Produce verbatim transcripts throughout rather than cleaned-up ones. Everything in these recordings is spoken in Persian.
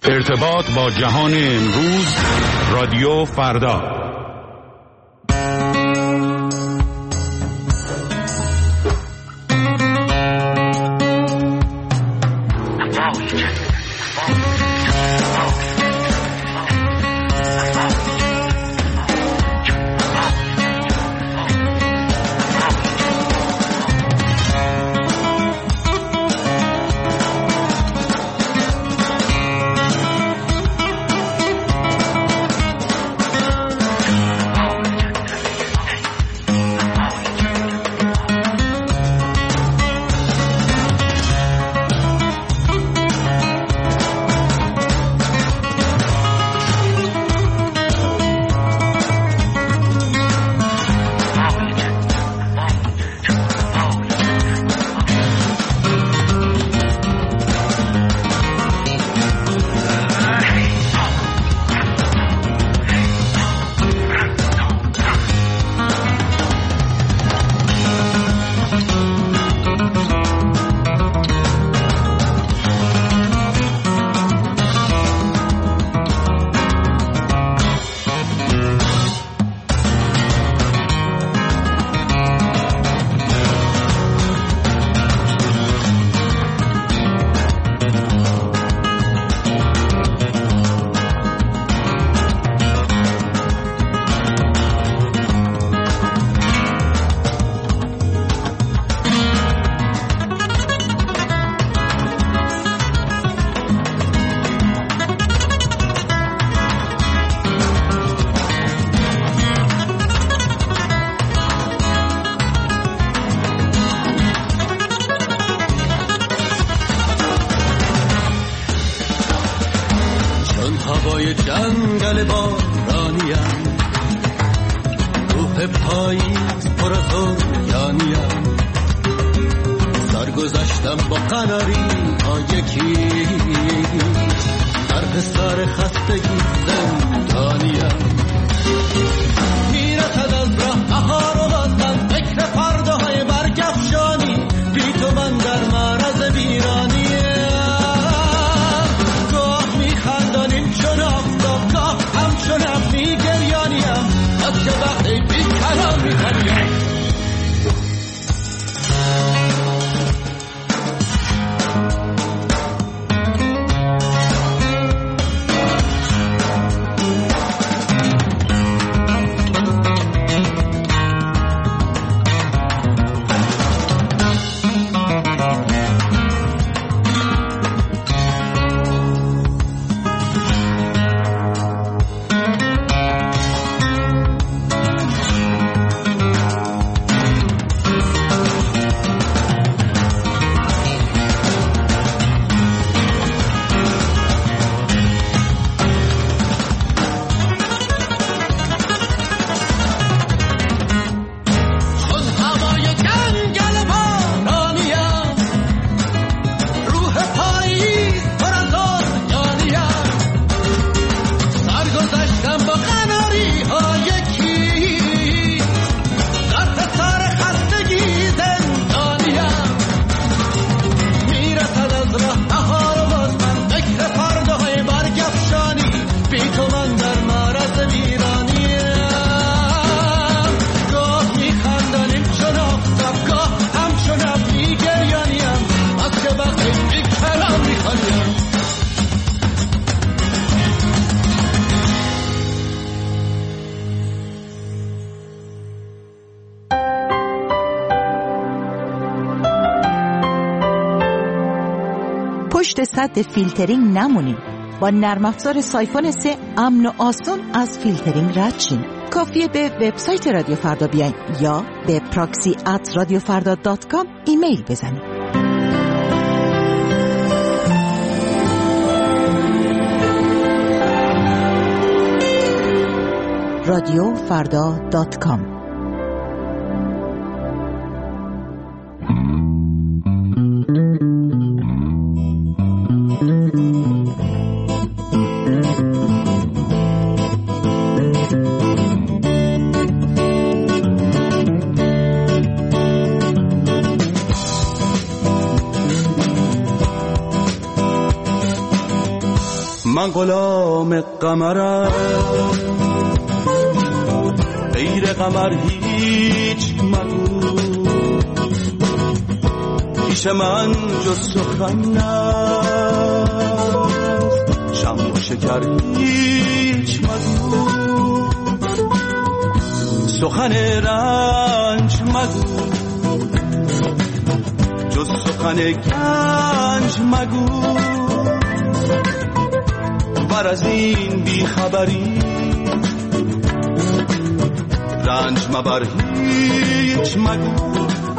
ارتباط با جهان امروز، رادیو فردا. جنگل بارانیم، روح پاییز پر از اوریانیم، سرگذشتم با قناری ها یکی، در حصار خستگی زندانیم، میرسد از راه بهار و باز من فکر فرداهای برگفشانی، بی تو من در معرض ویرانیم، گاه میخندانیم چون آفتاب، گاه همچون ابری گریانیم، از که وقتی بی کلام میخوانیم. پشت سد فیلترینگ نمونید. با نرم افزار سایفون سه امن و آسان از فیلترینگ رد شین. کافیه به وبسایت رادیو فردا بیاین یا به پراکسی ات رادیو فردا دات کام ایمیل بزنید. رادیو فردا دات کام. من غلام قمرم، غیر قمر هیچ مگو، پیش من جز سخن نست، شم و شکر هیچ مگو، سخن رنج مگو، جز سخن گنج مگو، بر از این بیخبری رنج مبر هیچ مگو،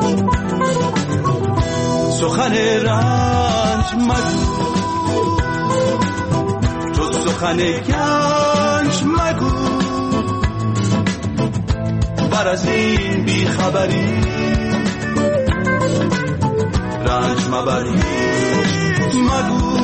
سخن رنج مگو، جز سخن گنج مگو، بر از این بیخبری رنج مبر هیچ مگو.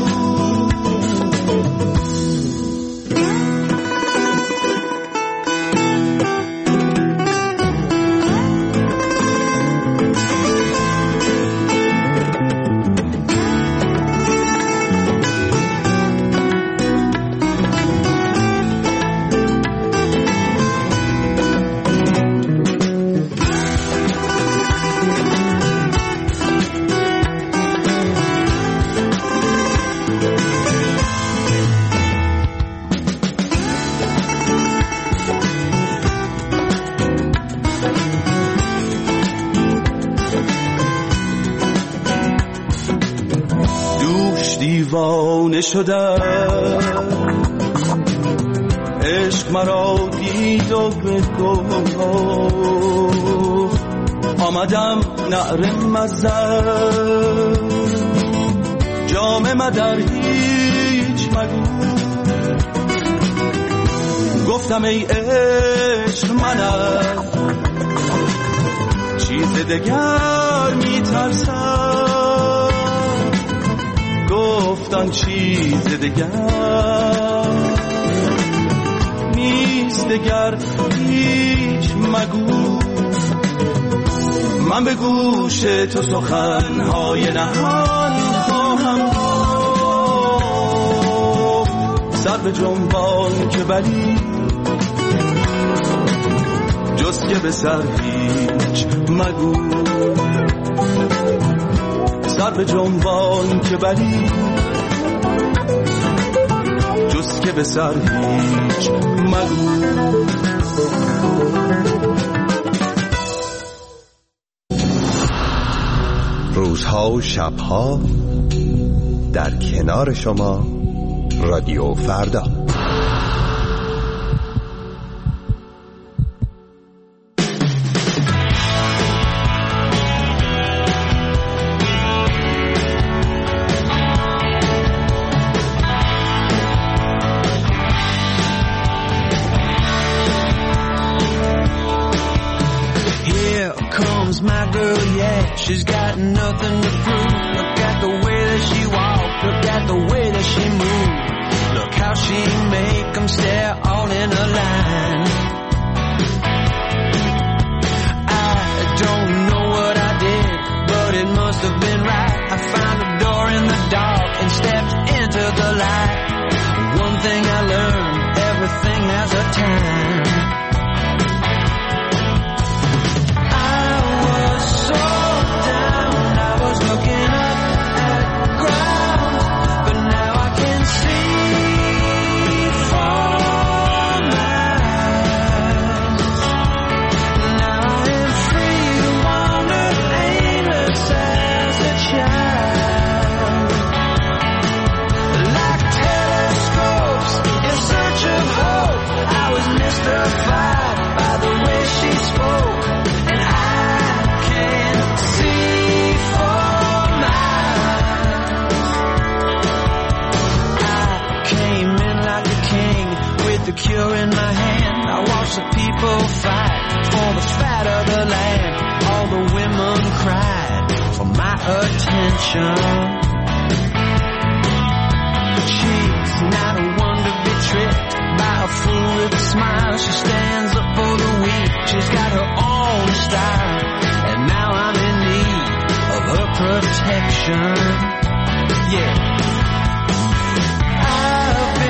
دیوانه شدم، عشق مرا دید و بگفت، آمدم نعره مزن، جام مدر هیچ مگو، گفتم ای عشق منم چیز دگر میترسم، گفتن چیز دگر نیست، دگر هیچ مگو، من به گوش تو سخنهای نهان خواهم گفت، سر به جنبان که بلی جز که به سر هیچ مگو، سر به جنبان که بلی جز که به سر هیچ مگو. روزها و شبها در کنار شما رادیو فردا. She's got nothing to prove. Look at the way that she walks. Look at the way that she moves. Look how she make them stare all in a line. I don't know what I did, but it must have been right. I found a door in the dark and stepped into the light. One thing I learned, everything has a time. Looking up at ground, but now I can see for miles. Now I am free to wander aimless as a child. Like telescopes in search of hope, I was mystified by the way she spoke, and I can't see for the cure in my hand. I watched the people fight for the fat of the land. All the women cried for my attention. She's not a one to be tricked by a fool with a smile. She stands up for the weak. She's got her own style, and now I'm in need of her protection. Yeah, I've been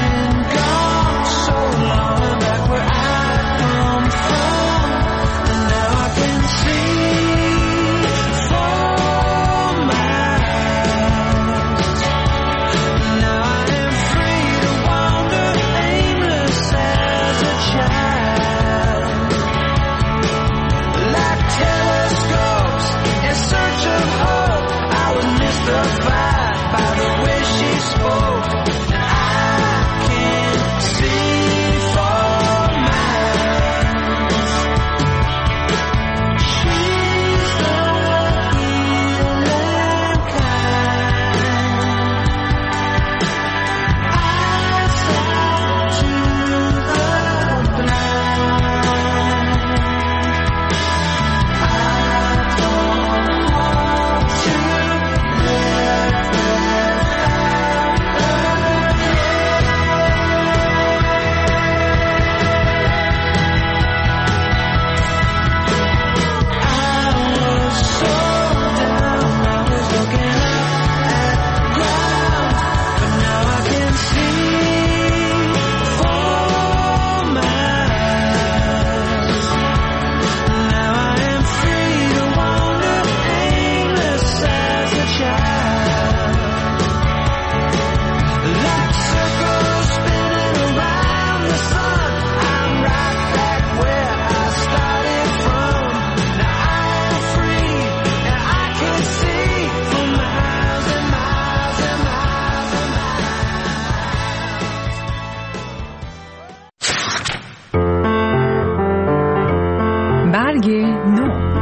برگ نو.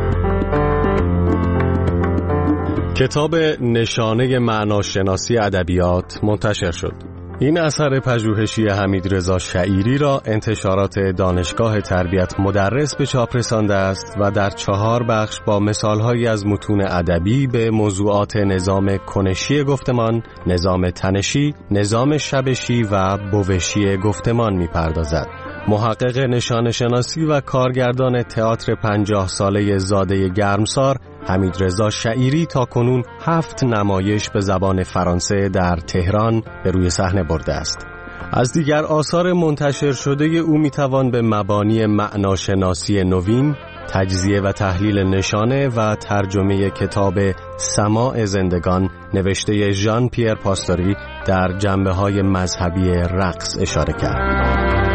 کتاب نشانه معناشناسی ادبیات منتشر شد. این اثر پژوهشی حمیدرضا شعیری را انتشارات دانشگاه تربیت مدرس به چاپ رسانده است و در چهار بخش با مثالهایی از متون ادبی به موضوعات نظام کنشی گفتمان، نظام تنشی، نظام شبشی و بوشی گفتمان می‌پردازد. محقق نشان شناسی و کارگردان تئاتر پنجاه ساله زاده گرمسار حمیدرضا شعیری تا کنون هفت نمایش به زبان فرانسه در تهران به روی صحنه برده است. از دیگر آثار منتشر شده او میتوان به مبانی معناشناسی نوین، تجزیه و تحلیل نشانه و ترجمه کتاب سماع زندگان نوشته ژان پیر پاستوری در جنبه‌های مذهبی رقص اشاره کرد.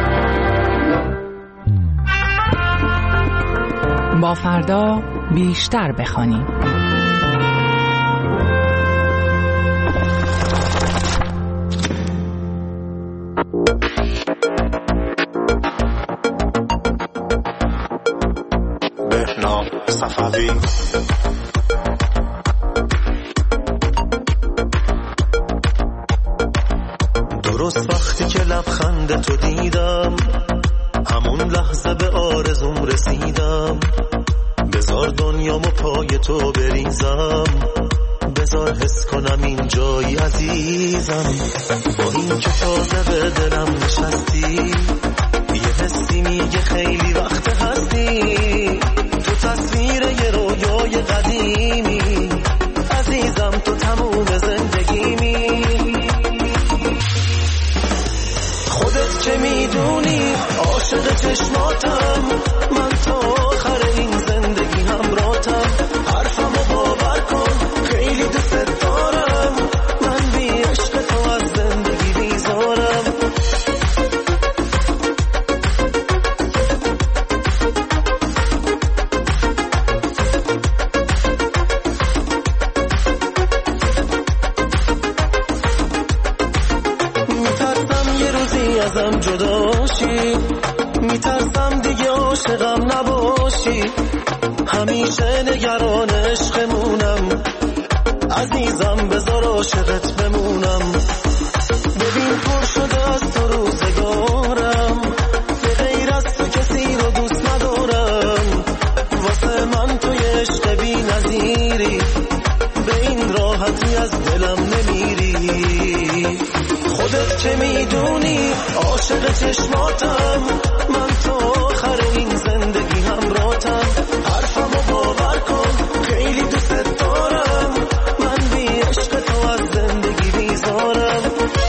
با فردا بیشتر بخوانیم. بهنام صفوی درست وقتی که لبخند تو دیدم، همون لحظه به آرزوم رسیدم. بذار دنیامو پای تو بریزم، بذار حس کنم این جایی عزیزم. با این که تازه به دلم نشستی، یه حسی میگه خیلی وقت هستی. تو تصویر یه رویای قدیمی، عزیزم تو تموم زندگیمی. خودت چه میدونی عاشق چشماتم، من تا آخر این زندگی همراهتم. حرفمو باور کن خیلی دوست دارم، من بی عشق تو از زندگی بیزارم. میترسم یه روزی ازم جدا شی، میترسم دیگه عاشقم نباشی. همیشه نگران عشقمونم، عزیزم بذار عاشقت بمونم. ببین پر شده از تو روزگارم، به غیر از تو کسی رو دوست ندارم. واسه من تو یه عشق بی نظیری، به این راحتی از دلم نمیری. خودت چه میدونی عاشق چشماتم، من تا آخر این زندگی همراهتم. حرفمو باور کن خیلی دوست دارم، من بی عشق تو از زندگی بیزارم.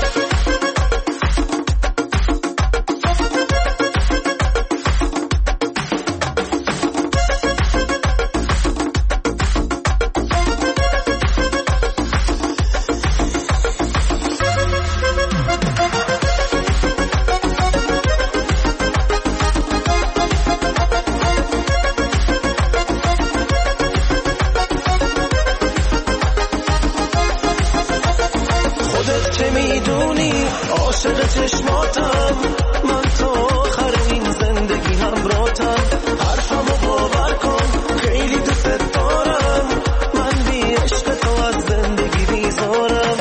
چه میدونی عاشق چشماتم، من تا آخر این زندگی همراهتم. حرفمو باور کن خیلی دوست دارم، من بی عشق تو از زندگی بیزارم.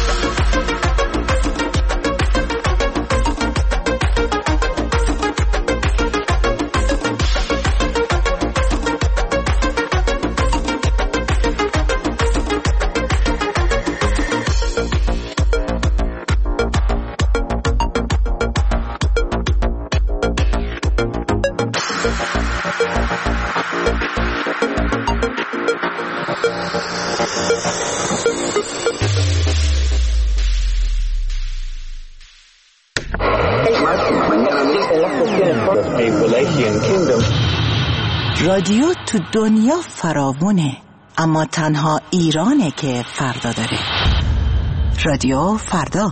رادیو تو دنیا فراوونه، اما تنها ایرانه که فردا داره. رادیو فردا.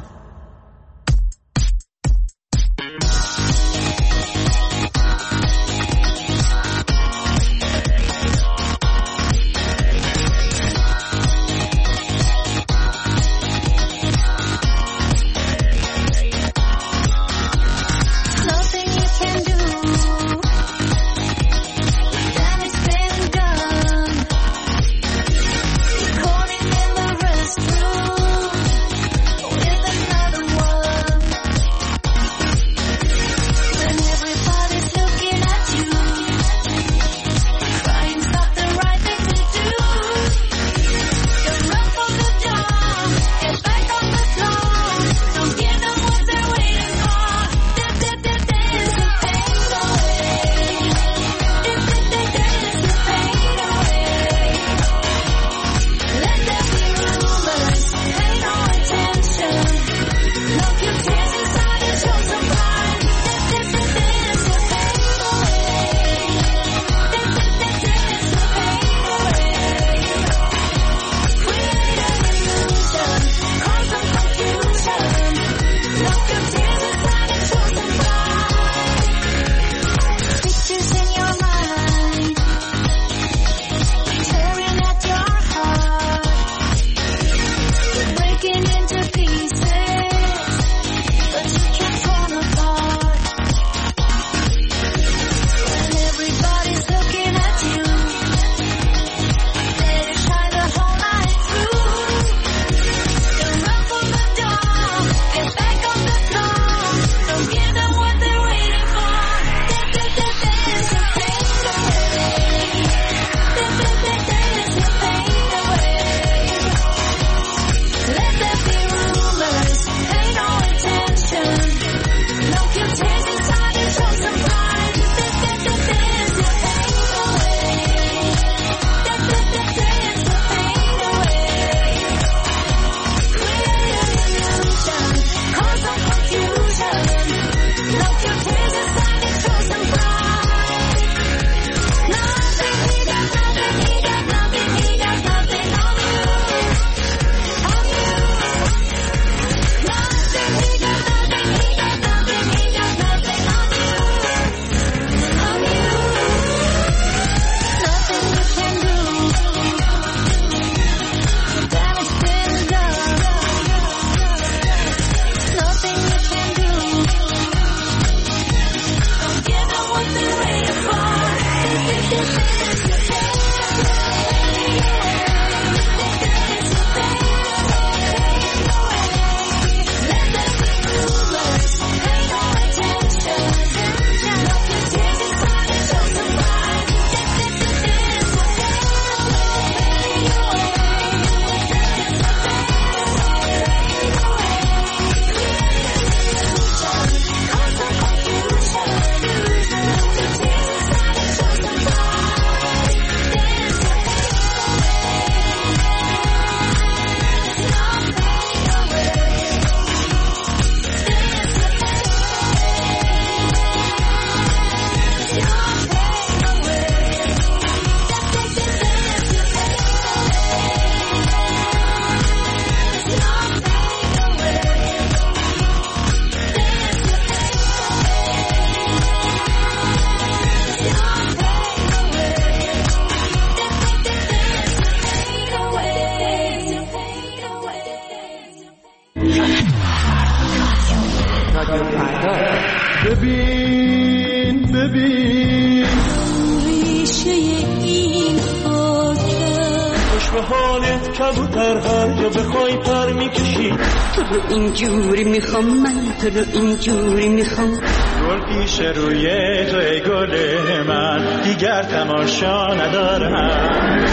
رادیو فردا. ببین ببین ریشه این خاکه، خوش به حالت کبوتر هر جا بخوای پر میکشی. تو رو اینجوری میخوام، من تو رو اینجوری میخوام. گل پیش روی تو ای گل من، دیگر تماشا ندارم.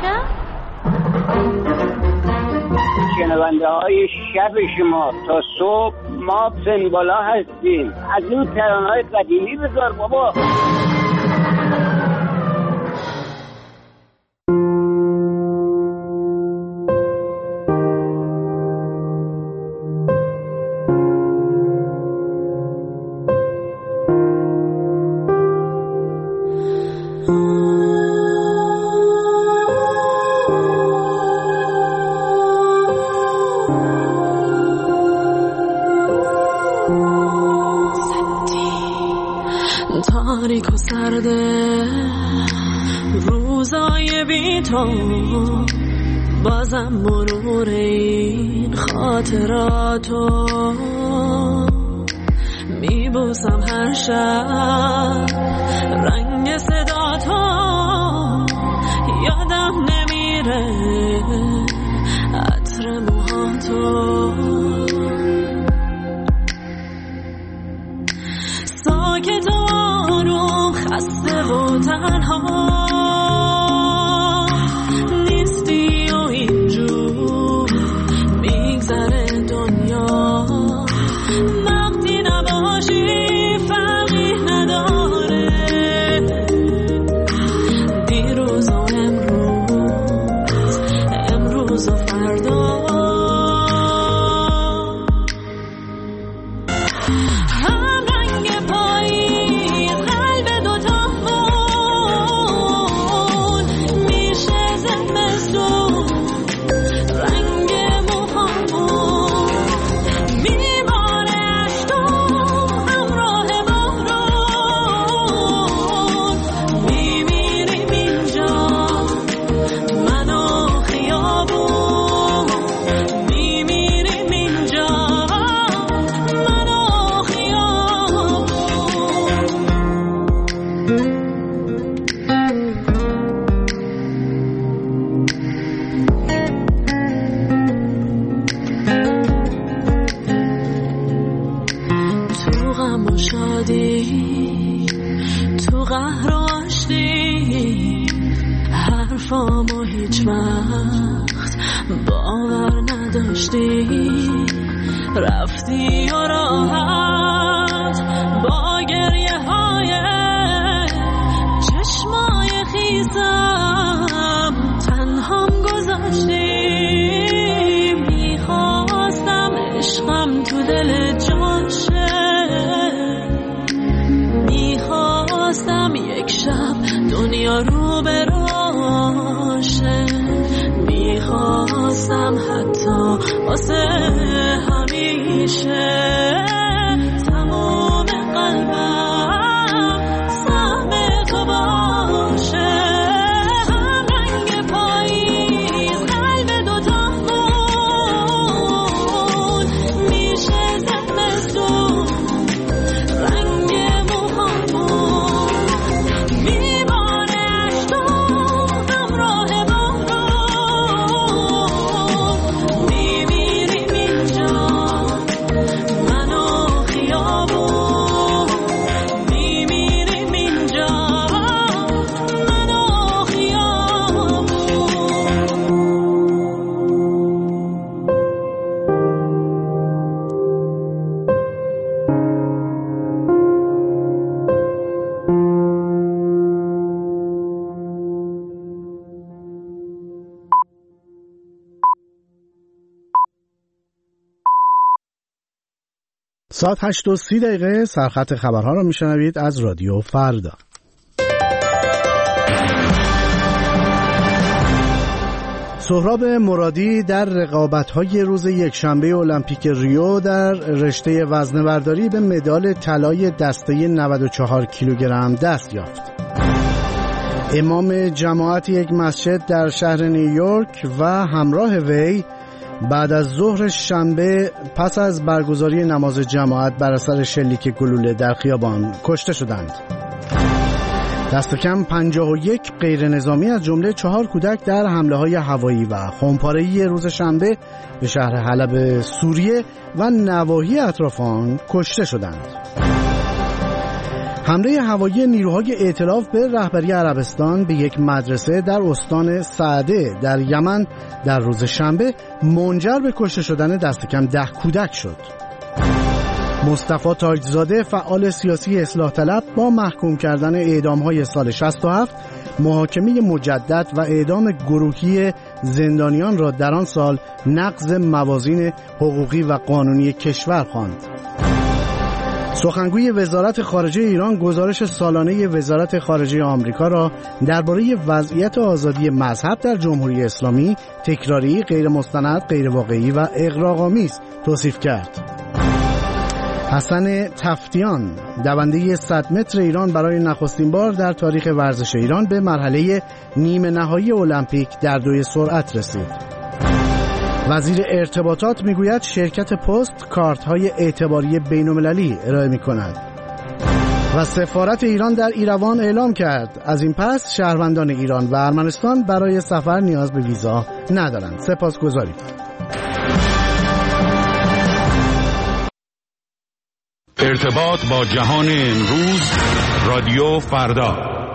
شنونده های شب شما تا صبح ما سنبالا هستیم. از اون ترانه های قدیمی بذار بابا. تاریک و سرده روزای بی تو، بازم مرور این خاطراتو میبوسم هر شب. رنگ صدا تو یادم نمیره، عطر موهاتو ساکت و آروم، خسته و تنها نیستی و اینجور میگذره دنیا. وقتی نباشی فرقی نداره، دیروز و امروز، امروز و فردا. تو قهر و آشتی حرفامو هیچ وقت باور نداشتی. رفتی و راحت با گریه های چشمای خیسم تنهام گذاشتی. میخواستم عشقم تو دل جاشه، میخواستم یک شب دنیا رو براشه. میخواستم حتی واسه همیشه تمام قلبم سهم تو باشه. هم رنگ پاییز قلب دوتامون میشه زمستون، رنگ موهامون میباره اشکام همراه بارون. میمیریم اینجا من و خیابون، میمیریم اینجا من و خیابون. ساعت هشت و سی دقیقه سرخط خبرها رو میشنوید از رادیو فردا. سهراب مرادی در رقابت‌های روز یکشنبه المپیک ریو در رشته وزنه‌برداری به مدال طلای دسته نود و چهار کیلوگرم دست یافت. امام جماعت یک مسجد در شهر نیویورک و همراه وی بعد از ظهر شنبه پس از برگزاری نماز جماعت بر اثر شلیک گلوله در خیابان کشته شدند. دست کم پنجاه و یک غیر نظامی از جمله چهار کودک در حمله های هوایی و خمپاره‌ای روز شنبه به شهر حلب سوریه و نواحی اطراف آن کشته شدند. حمله هوایی نیروهای ائتلاف به رهبری عربستان به یک مدرسه در استان سعده در یمن در روز شنبه منجر به کشته شدن دست کم ده کودک شد. مصطفی تاجزاده فعال سیاسی اصلاح طلب با محکوم کردن اعدام‌های سال شصت و هفت محاکمه مجدد و اعدام گروهی زندانیان را در آن سال نقض موازین حقوقی و قانونی کشور خواند. سخنگوی وزارت خارجه ایران گزارش سالانه وزارت خارجه آمریکا را درباره وضعیت آزادی مذهب در جمهوری اسلامی تکراری، غیر مستند، غیر واقعی و اغراق‌آمیز توصیف کرد. حسن تفتیان دونده صد متر ایران برای نخستین بار در تاریخ ورزش ایران به مرحله نیمه نهایی المپیک در دوی سرعت رسید. وزیر ارتباطات میگوید شرکت پست کارت‌های اعتباری بین‌المللی ارائه می‌کند. و سفارت ایران در ایروان اعلام کرد از این پس شهروندان ایران و ارمنستان برای سفر نیاز به ویزا ندارند. سپاسگزاریم. ارتباط با جهان امروز، رادیو فردا.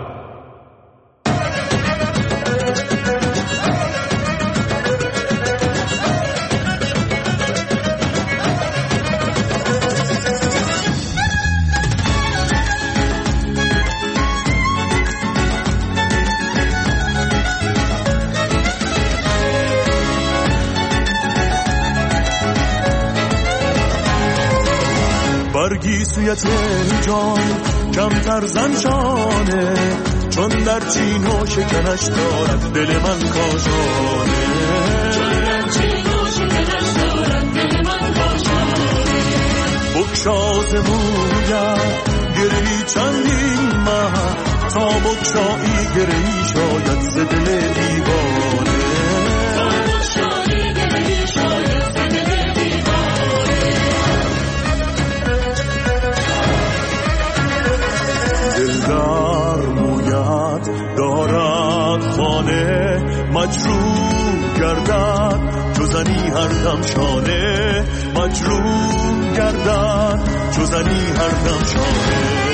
برگیسویت جان کمتر زنشانه، چون در چین و شکنش دارد دل من کاشانه، چون در چین و شکنش دارد دل من کاشانه. بکشاز موید گرهی چندین ماه، تا بکشایی گرهی شاید ز دل دیوانه، تا بکشایی گرهی شاید ز دل دیوانه. دلدار موید دارد خانه، مجروح گردد جزنی هر دم شانه، مجروح گردد جزنی هر دم شانه.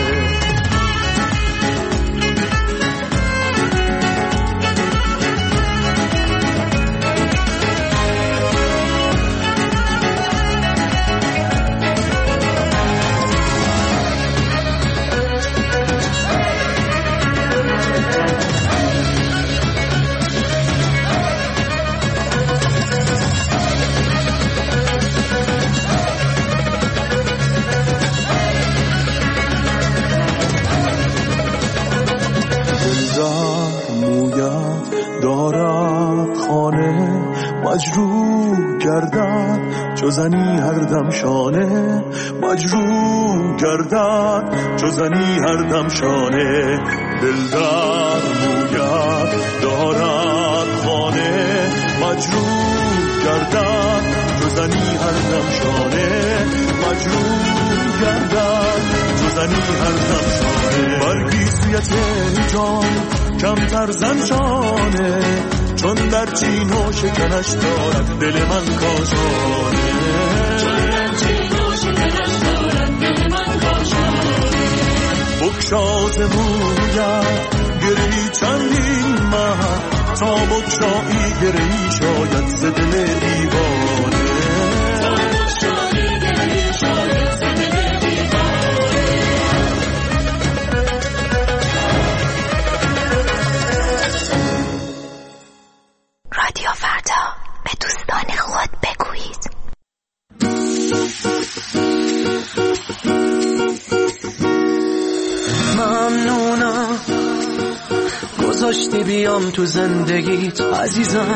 مجروح گردد جزنی هر دم شانه، مجروح گردد جزنی هر دم شانه. دلدار موید دارد خانه، مجروح گردد جزنی هر دم شانه، مجروح گردد جزنی هر دم شانه. برگیسویت جان کمتر زنشانه، چون در چین و شکنش دارد دل من کاشانه، چون در چین و شکنش دارد دل من کاشانه. بکشاز موید گرهی چندین ماه، تا بکشایی گرهی شاید ز دل دیوانه، تا بکشایی گرهی شاید ز دل دیوانه. رادیو فردا، به دوستان خود بگویید. ممنونم گذاشتی بیام تو زندگیت عزیزم،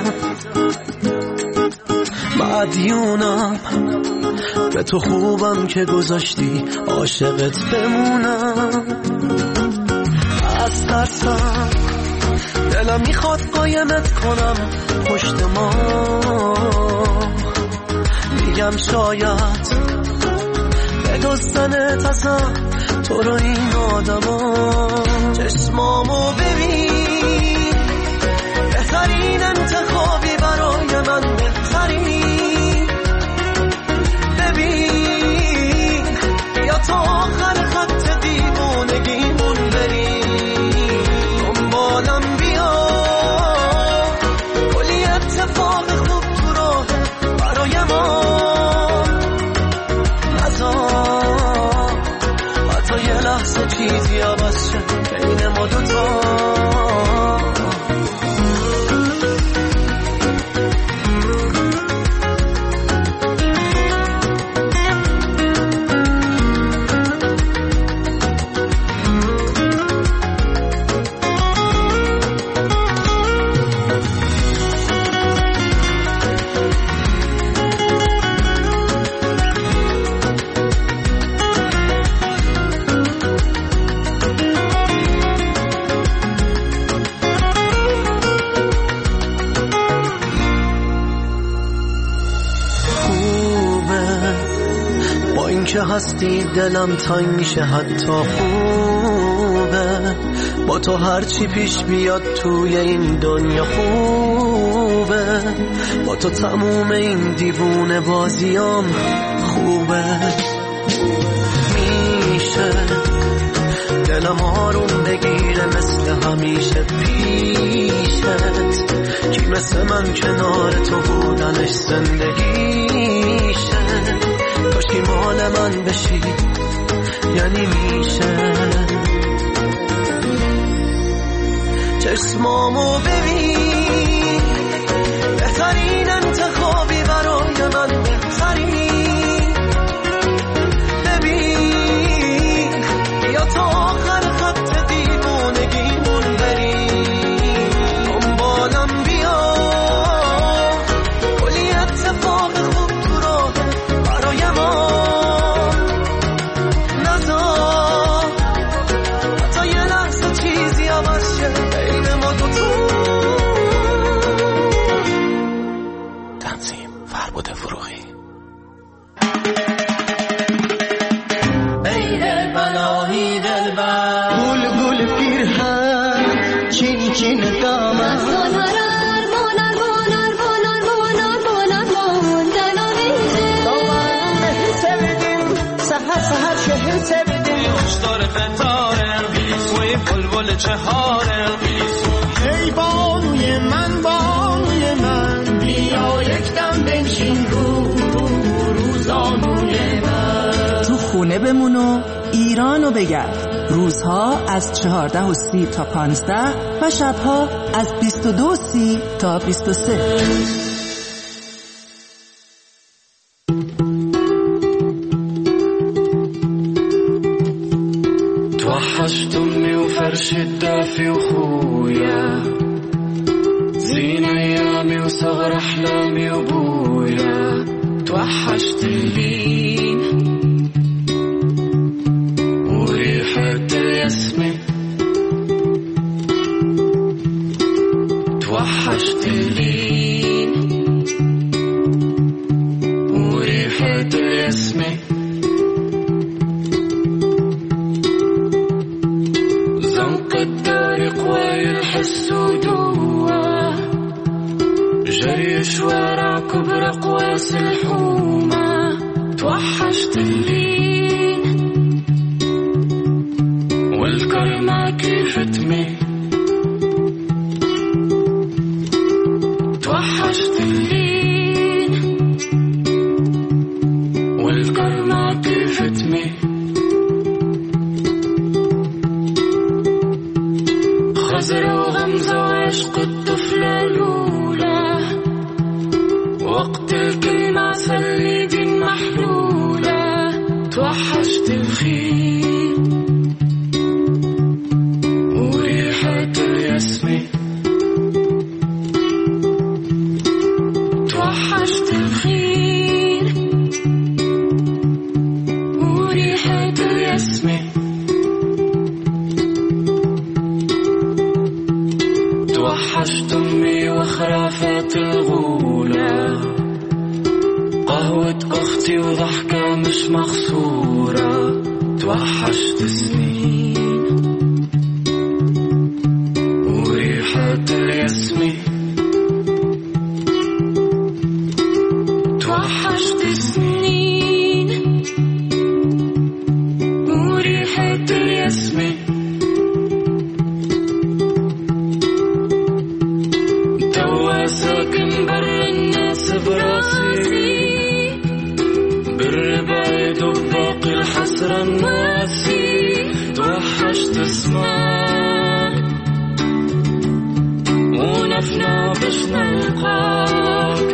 مدیونم به تو خوبم که گذاشتی عاشقت بمونم. از ترسم دلم میخواد قایمت کنم پشت ما، بگم شاید بدستنت ازم تو رو این آدما. چشمامو ببین بهترین انتخابی برای من، بهترین. ببین بیا تا آخر خط دیوونگیمون بریم، دنبالم بیا کلی اتفاق خوب تو راه برای ما. نذار حتی یه لحظه چیزی عوض شه بین ما دوتا. که هستی دلم تنگ میشه حتی خوبه، با تو هرچی پیش بیاد توی این دنیا خوبه، با تو تموم این دیوونه بازیام خوبه. میشه دلم آروم بگیره مثل همیشه پیشت، کی مثل من کنار تو بودنش زندگیشه. کاشکی مال من بشی یعنی میشه. چشمامو ببین بهترین انتخابی برای من، بهترین. ببین بیا تا آخر خط دیوونگیمون بریم، دنبالم بیا کلی اتفاق خوب تو راه برای ما. نذار حتی یه لحظه چیزی عوض شه بین ما دوتا. تنظیم فربود فروغی. ای بلایی دلبر گل گل پیرهن چین چین دامن سهر شهر سبدیم خوشدار قطارم سوی بلبل چهارم. ای بانوی من بانوی من بیا یک دم بنشین رو رو روزانوی من. تو خونه بمون و ایرانو بگرد. روزها از چهارده و سی تا پانزده و شبها از بیست و دو و سی تا بیست و سه. توحشت أمي وفرش الدافي وخويا زين أيامي وصغر أحلامي وبويا. توحشت اللين وريحة ياسمين، توحشت اللين وريحة ياسمين. الحس ودوا جري شوارع كبر قواس الحومة. توحشت اللين والكرمة كيف تمي. توحشت اللين والكرمة كيف تمي. خزر وغمزة وعشق الطفلة الأولى، وقت الكلمة سليد محلولة. توحشت الخيل وريحة الياسمين. توحشت الخيل وريحة الياسمين. توحشت أمي وخرافات الغولة، قهوة مش مغصورة توحشت سنين وريحة الياسمين توحشت سنين وريحة الياسمين توا ساكن بر الناس براسي بالربايد وباقي الحسرة الناسي توحشت اسمك ونفنا باش نلقاك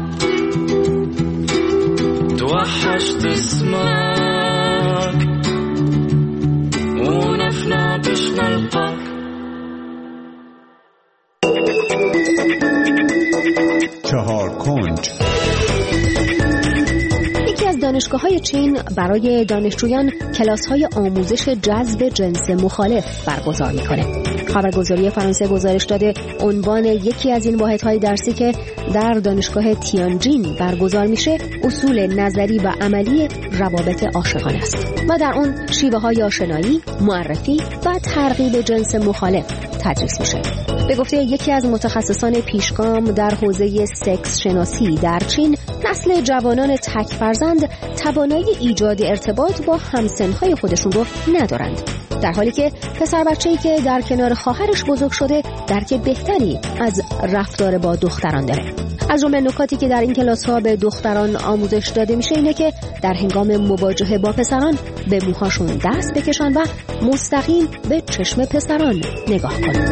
توحشت اسمك ونفنا باش نلقاك. چهار کنج. یکی از دانشگاه‌های چین برای دانشجویان کلاس‌های آموزش جذب جنس مخالف برگزار می‌کنه. خبرگزاری فرانسه گزارش داده عنوان یکی از این واحدهای درسی که در دانشگاه تیانجین برگزار میشه اصول نظری و عملی روابط عاشقانه است و در اون شیوه‌های آشنایی، معرفی و ترغیب جنس مخالف تدریس میشه. به گفته یکی از متخصصان پیشگام در حوزه سکس شناسی در چین، نسل جوانان تک فرزند توانایی ایجاد ارتباط با همسنهای خودشون رو ندارند، در حالی که پسر بچه‌ای که در کنار خواهرش بزرگ شده درک بهتری از رفتار با دختران داره. از جمله نکاتی که در این کلاس‌ها به دختران آموزش داده میشه اینه که در هنگام مواجهه با پسران به موهاشون دست بکشن و مستقیم به چشم پسران نگاه کنن.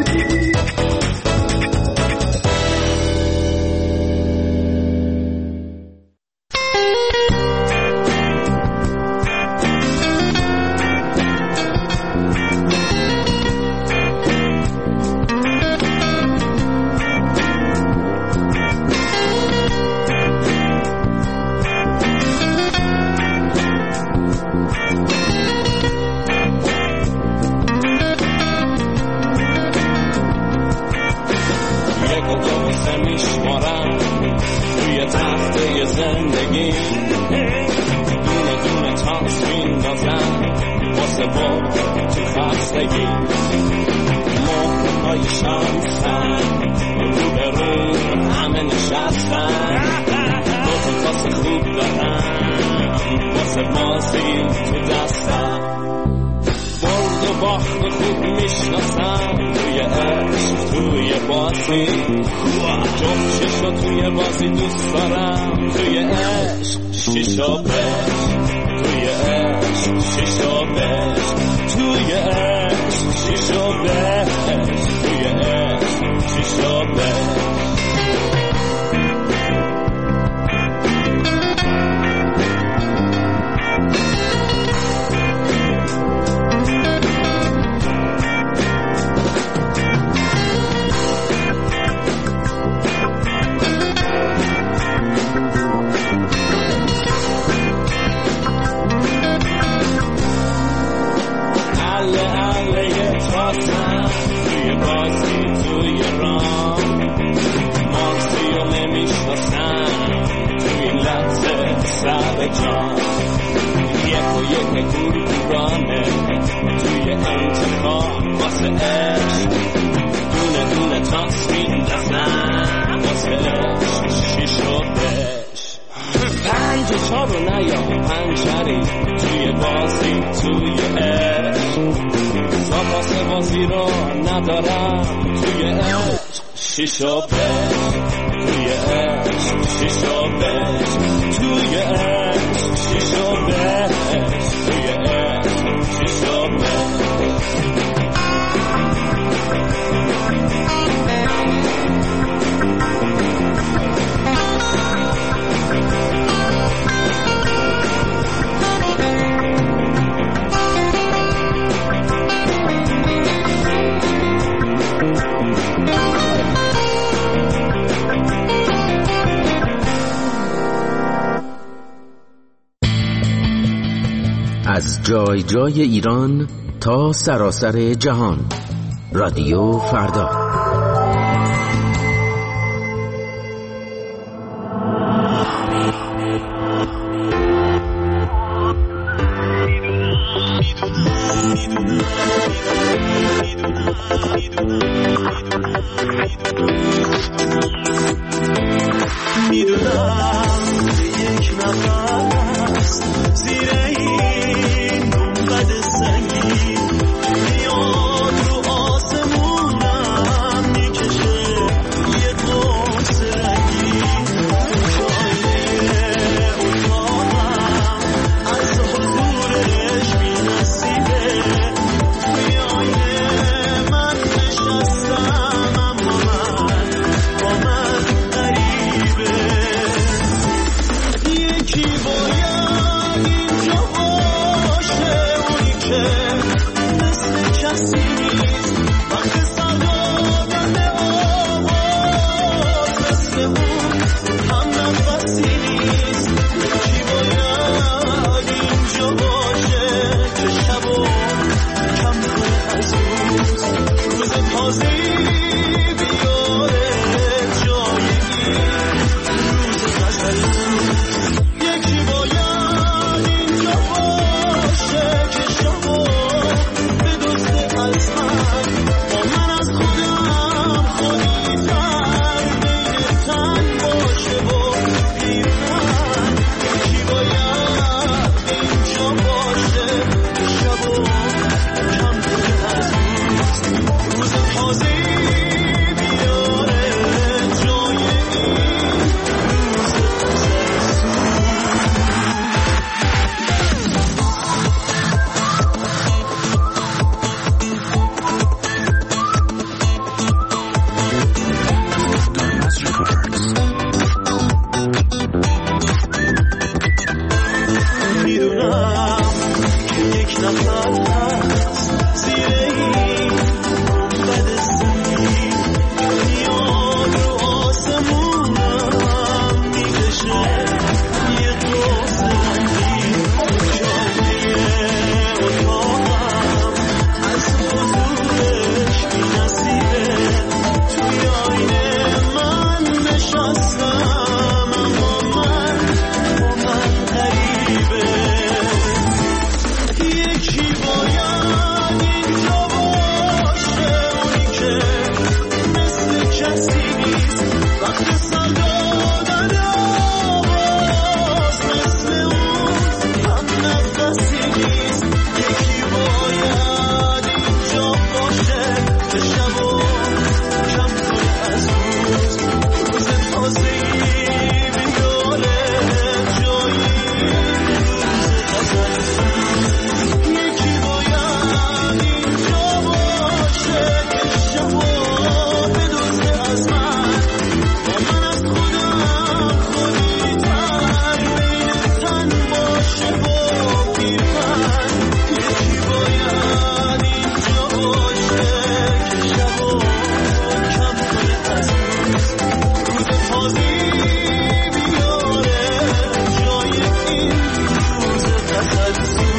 از جای جای ایران تا سراسر جهان، رادیو فردا. باشه مثل کسی نیست وقت سر دادن آواز مثل اون هم نفسی نیست یکی باید اینجا باشه که شبا کم کنه از روز روز تازه‌ای بیاره جای این روز غزلی یکی باید اینجا باشه که شبا بدزده از من با من از خودم خودی تر بین تن باشه و پیرتن یکی باید اینجا باشه که شبا کم کنه از روز روز تازه‌ای بیاره جای این روز میدونم که یک نفر هست زیر این گنبد سنگی میاد رو آسمونم میکشه یه دوست رنگی جامعه اتاقم از حضورش بی‌نصیبه توی آینه من نشستم اما من با من غریبه یکی باید اینجا باشه اونی که مثل کسی نیست وقت سر دادن آواز مثل اون هم نفسی نیست یکی باید اینجا باشه که شبا کم کنه از روز روز تازه‌ای بیاره جای روز غزلی یکی باید اینجا باشه که شبا بدزده از من با من از خودم خودی تر بین تن باشه و پیرتن یکی باید اینجا باشه که شبا کم کنه از روز روز تازه‌ای بیاره جای این روز غزلی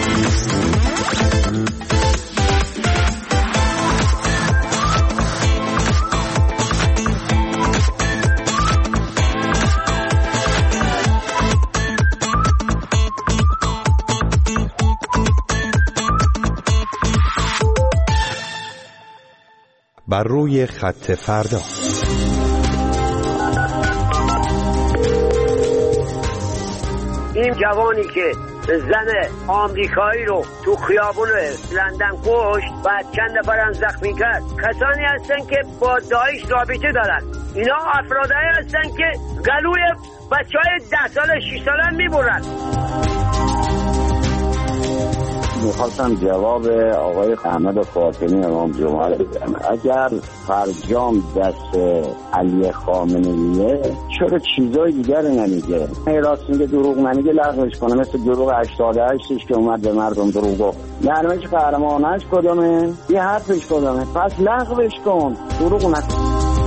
بر روی خط فردا. این جوانی که زن آمریکایی رو تو خیابون لندن کشت و چند نفرم زخمی کرد کسانی هستن که با داعش رابطه دارن. اینا افرادایی هستن که گلوی بچه های ده ساله شش ساله میبرن. میخواستم جواب آقای احمد فاطمی امام جمعه رو بدم. اگر فرجام دست علی خامنه‌ایه چرا چیزای دیگر نمیگه؟ راست میگه دروغ نمیگه لغوش کنه، مثل دروغ هشتاد و هشتش که اومد به مردم دروغ گفت. نرمش قهرمانش کدومه؟ یه حرفش کدومه؟ پس لغوش کن، دروغ نکن.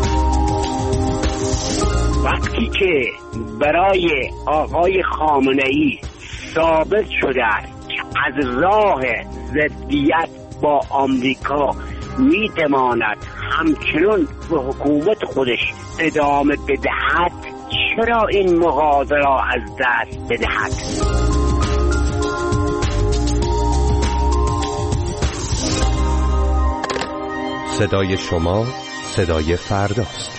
وقتی که برای آقای خامنه‌ای ثابت شده از راه ضدیت با آمریکا میتواند همچنین به حکومت خودش ادامه بدهد، چرا این مغازه را از دست بدهد؟ صدای شما صدای فرداست.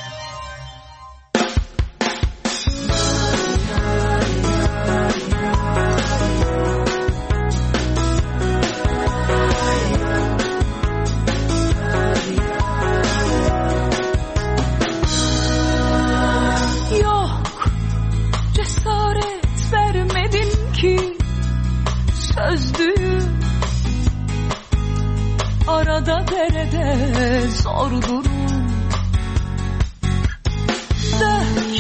Arada derede zor durum Dök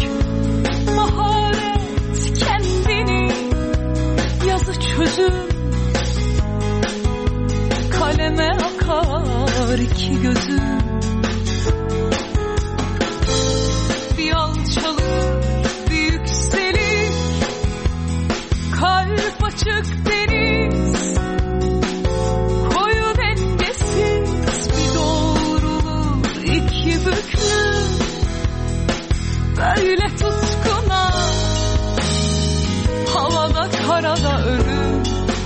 maharet kendini Yazı çözüm kaleme akar iki gözüm. Bir alçalır bir yükselir, kalp açık deniz, koyu dengesiz bir doğrulur iki büklüm. Böyle tutkuna havada karada ölüm.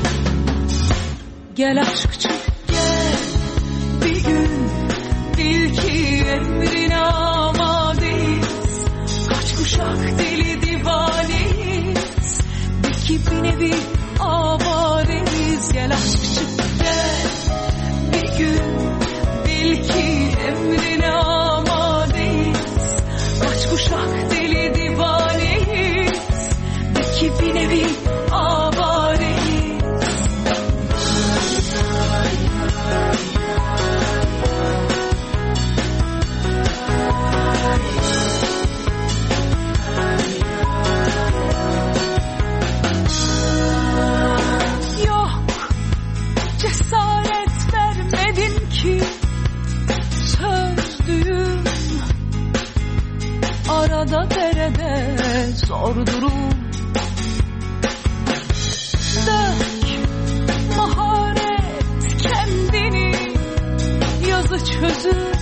Gel aşkçı gel bir gün, bil ki emrine amadeyiz. Kaç kuşak deli divaneyiz, de ki bir nevi avareyiz. Gel aşkçı gel bir gün, bil ki emrine amadeyiz. Kaç kuşak deli divaneyiz, de ki bir nevi avareyiz. Arada derede zor durum. Dök maharet kendini, yazı çözüm.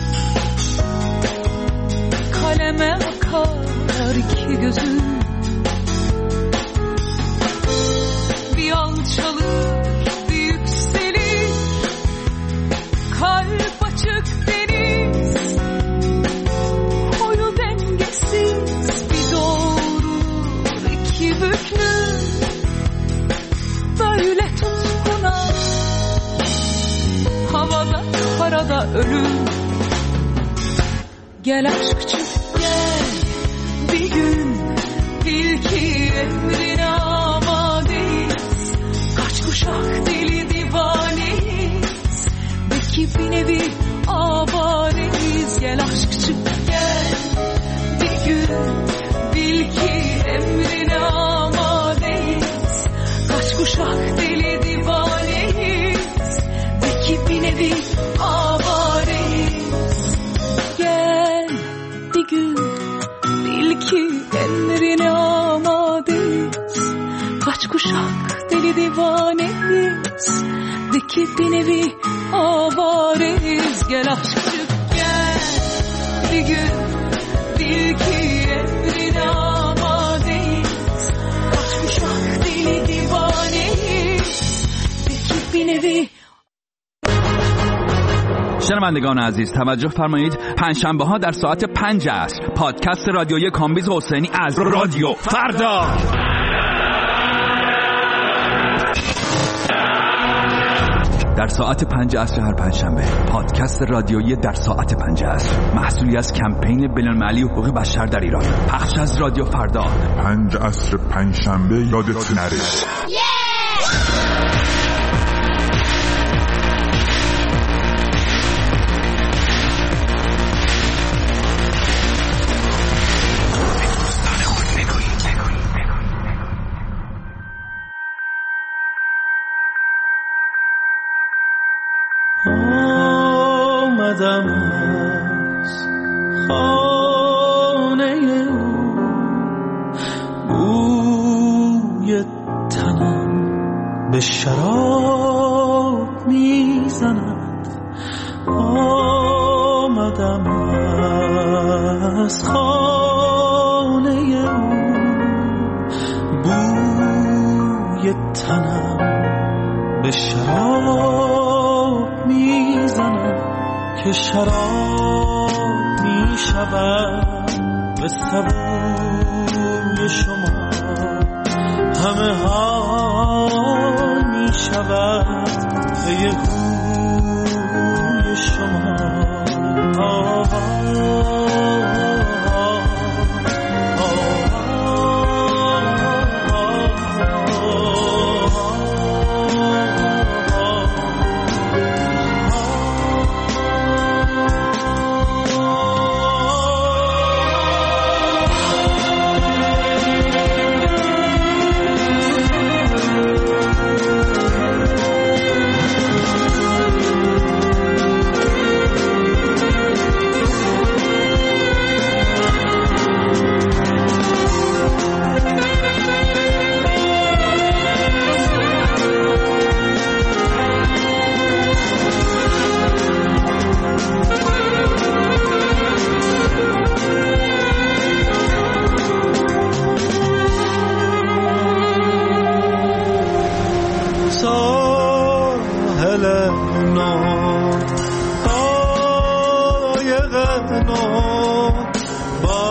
Kaleme akar iki gözüm. Bir alçalır bir yükselir, kalp açık deniz, koyu dengesiz bir doğrulur iki büklüm. Böyle tutkuna havada karada ölüm. Gel aşkçı gel bir gün, bil ki emrine amadeyiz. Kaç kuşak deli divaneyiz, de ki bir nevi avareyiz. Gel aşkçı gel bir gün, bil ki emrine amadeyiz. Kaç kuşak deli divaneyiz, de ki bir nevi avareyiz. Gel bir gün, bil ki emrine amadeyiz. Kaç kuşak deli divaneyiz, de ki bir nevi avareyiz. Gel aşkçı gel bir gün, bil ki emrine amadeyiz. Kaç kuşak deli divaneyiz, de ki bir nevi. شنوندگان عزیز توجه فرمایید، پنجشنبه ها در ساعت پنج عصر پادکست رادیویی کامبیز حسینی از رادیو فردا در ساعت پنج عصر هر پنجشنبه. پادکست رادیویی در ساعت پنج عصر محصولی از کمپین بین‌المللی حقوق بشر در ایران، پخش از رادیو فردا. پنج عصر پنجشنبه یادت نره. آمدم از خانه بوی تنم به شراب میزند. آمدم از خانه بوی تنم به شراب میزند که شراب میشود به سبوی شما. همه حال میشود به یه هوی شما. آه دل نو قایق نو با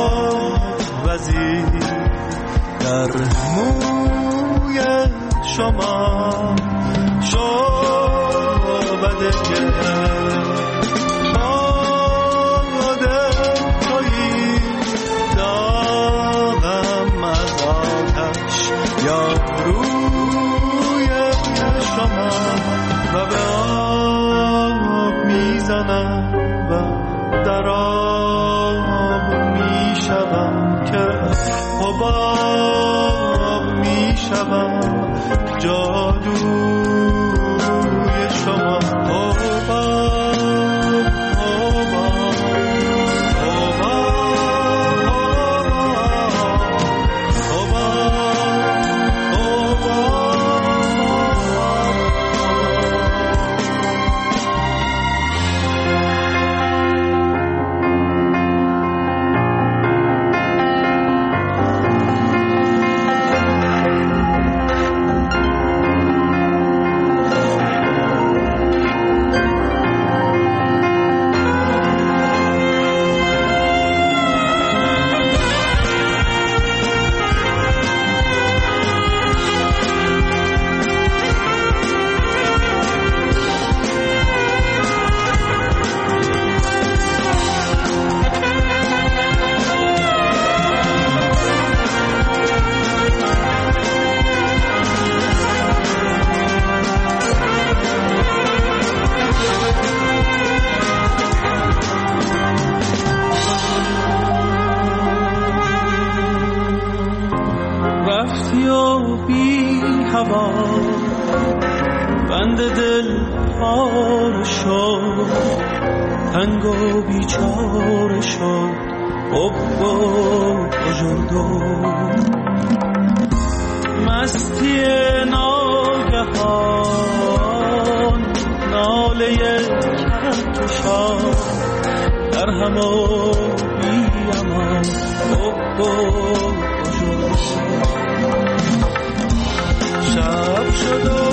وزیر در موی شما شعبده که باده تویی داغم از آتش یا روی شما و به آب میزنم و در آب میشوم که حباب میشوم جادوی شما حباب حباب بند دل پاره شد تنگ و بیچاره شد حب و بجردو مستی ناگهان ناله کهکشان در هم و بی امان حب و بجردو شب شد